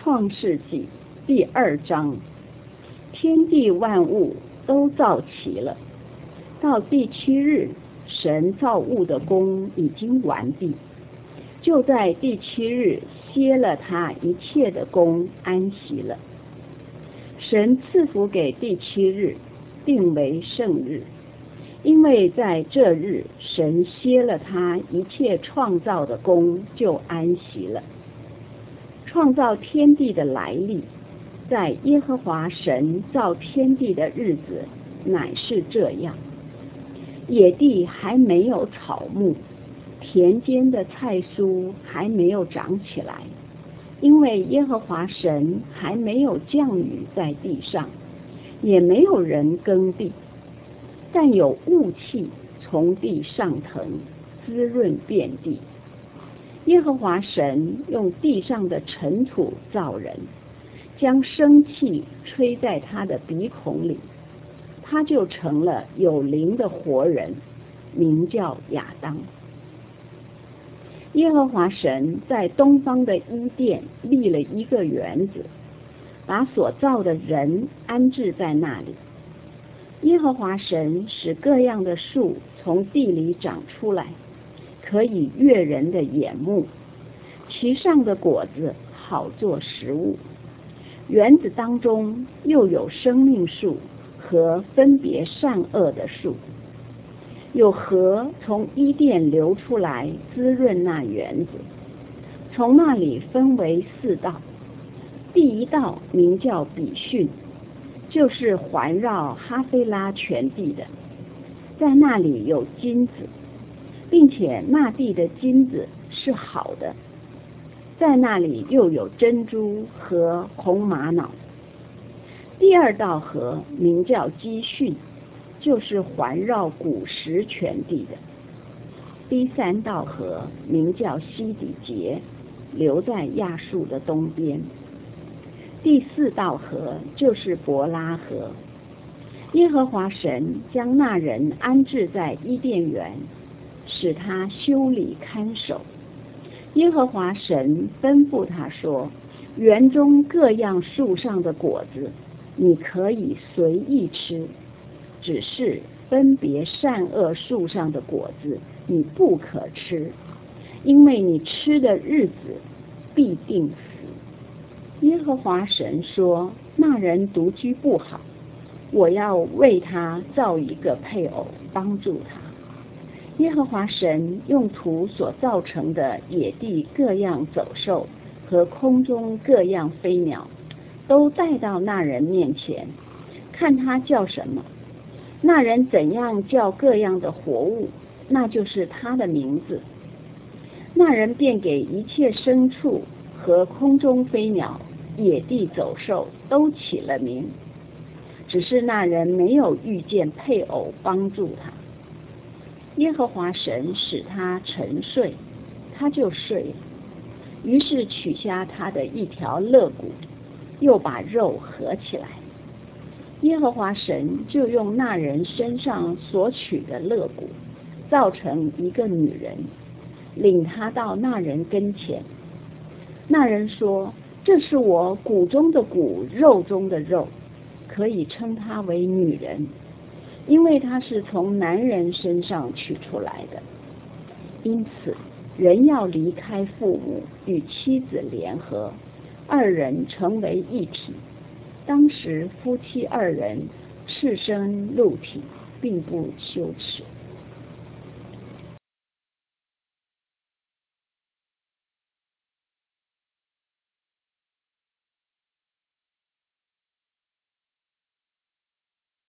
创世纪第2章，天地万物都造齐了。到第7日，神造物的工已经完毕，就在第7日歇了他一切的工，安息了。神赐福给第7日，定为圣日，因为在这日神歇了他一切创造的工，就安息了。创造天地的来历，在耶和华神造天地的日子乃是这样：野地还没有草木，田间的菜蔬还没有长起来，因为耶和华神还没有降雨在地上，也没有人耕地，但有雾气从地上腾，滋润遍地。耶和华神用地上的尘土造人，将生气吹在他的鼻孔里，他就成了有灵的活人，名叫亚当。耶和华神在东方的伊甸立了一个园子，把所造的人安置在那里。耶和华神使各样的树从地里长出来，可以悦人的眼目，其上的果子好做食物。园子当中又有生命树和分别善恶的树，有河从伊甸流出来，滋润那园子。从那里分为4道，第1道名叫比逊，就是环绕哈菲拉全地的，在那里有金子，并且那地的金子是好的，在那里又有珍珠和红玛瑙。第2道河名叫基训，就是环绕古实全地的。第3道河名叫西底结，流在亚述的东边。第4道河就是伯拉河。耶和华神将那人安置在伊甸园，使他修理看守。耶和华神吩咐他说：园中各样树上的果子你可以随意吃，只是分别善恶树上的果子你不可吃，因为你吃的日子必定死。耶和华神说：那人独居不好，我要为他造一个配偶，帮助他。耶和华神用土所造成的野地各样走兽和空中各样飞鸟，都带到那人面前，看他叫什么。那人怎样叫各样的活物，那就是他的名字。那人便给一切牲畜和空中飞鸟、野地走兽都起了名，只是那人没有遇见配偶帮助他。耶和华神使他沉睡，他就睡了。于是取下他的一条肋骨，又把肉合起来。耶和华神就用那人身上所取的肋骨，造成一个女人，领他到那人跟前。那人说：这是我骨中的骨，肉中的肉，可以称她为女人，因为她是从男人身上取出来的。因此人要离开父母，与妻子联合，2人成为一体。当时夫妻2人赤身露体，并不羞耻。